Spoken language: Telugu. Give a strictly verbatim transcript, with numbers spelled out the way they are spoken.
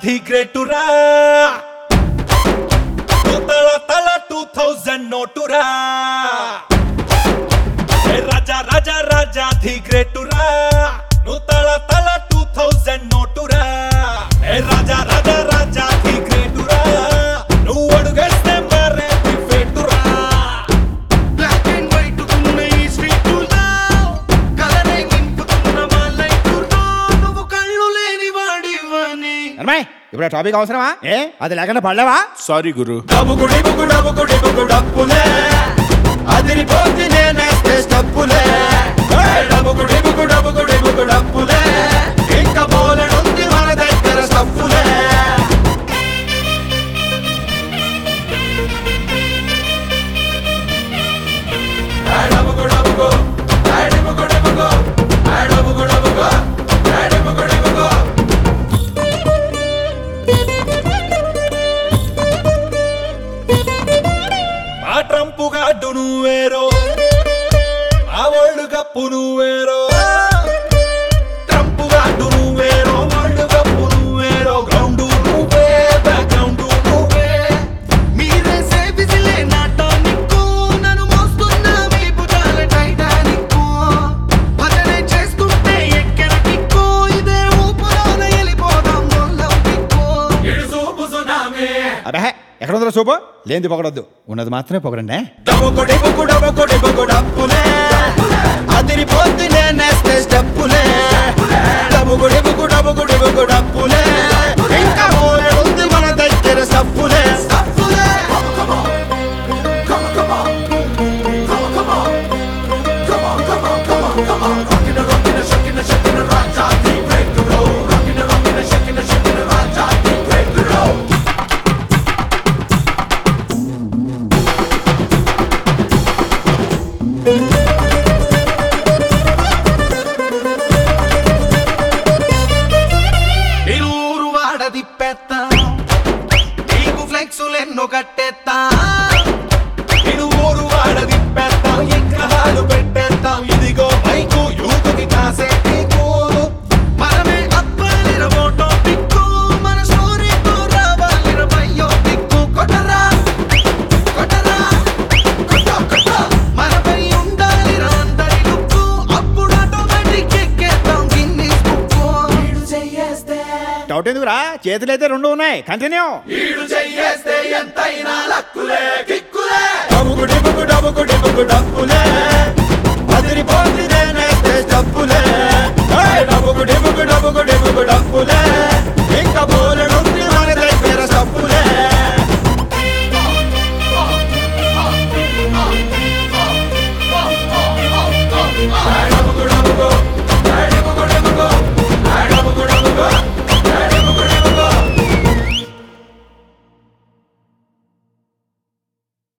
ధీ గ్రేటురా తల తల టూ థౌజండ్ నోటురా రాజా రాజా రాజా ధీ గ్రేటురా నువ్వు తల తల టూ థౌజండ్ నోటురా రాజా రాజా రాజా ధీ గ్రేటురా నువ్వు అడుగేస్తే మరే ఫేటురా బ్లాక్ అండ్ వైట్ ఉన్న ఈ స్ట్రీట్ లో కలరే నింపుతున్న మా లైట్ లో నువ్వు కళ్ళు లేని వాడివని అమ్మాయి ఇప్పుడు టాపిక్ అవసరమా ఏ అది లేకుండా పడలేవా సారీ గురు డబ్బుకుడి బుకు డబ్బుకుడి బుకు డప్పులే అదిరిపోతే నేనేస్తే స్టప్పులే డబ్బుకుడి బుకు డబ్బుకుడి బుకు డప్పులే ఇంకా బోలెడుంది మన దగ్గర స్టప్పులే డబ్బుకు డబ్బుకు డబ్బుకు డబ్బుకు డబ్బుకు డబ్బుకు డబ్బుకు డబ్బుకు ఆ ట్రంపు గాడ్డు నువ్వేరో ఆ వరల్డ్ కప్పు నువ్వేరో ట్రంపు గాడ్డు నువ్వేరో వరల్డ్ కప్పు నువ్వేరో గ్రౌండ్ నువ్వే బ్యాక్గ్రౌండ్ నువ్వే మీరే సేవిసిలే నాటానిక్కు నన్ను మోస్తున్న మీ భుజాల టైటానిక్కు భజనే చేస్తుంటే ఎక్కెర కిక్కు ఇదే ఊపులోన వెళ్ళిపోదాం మొల్లం కిక్కు ఇడు సూపు సునామీ అబ్బే ఎక్కడ ఉందో సూపు లేనిది పొగడొద్దు ఉన్నది మాత్రమే పొగడండి డబ్బుకొడి బుకు డబ్బుకొడి బుకు డప్పులే అదిరిపోతే నేనేస్తే స్టెప్పులే డబ్బుకొడి బుకు డబ్బుకొడి బుకు డప్పులే ఇంకా మోలెడుంది మన దగ్గర స్టప్పులే స్టప్పులే నిరూరు వాడ దిప్పేత్తా నీకు ఫ్లెక్సులెన్నో కట్టేత్తా ఇడు ఊరు వాడ తిప్పేస్తాం ఎక్కడాలు పెట్టేస్తాం ఇదిగో బైకు యూతుకి కాసే నీకు మనమే అబ్బాయిల ఫోటో పిక్కు మన స్టోరీతో రావాలిర బయ్యో పిక్కు కొట్టరా కొట్టరా కొట్ట కొట్ట మనపై ఉండాలిరా అందరి లుక్కు అప్పుడు ఆటోమేటిక్ ఎక్కేద్దాం గిన్నిస్ బుక్కు ఈడు చెయ్యేస్తే డౌట్ ఎందుకురా చేతులు అయితే రెండు ఉన్నాయి కంటిన్యూ ఈడు చెయ్యేస్తే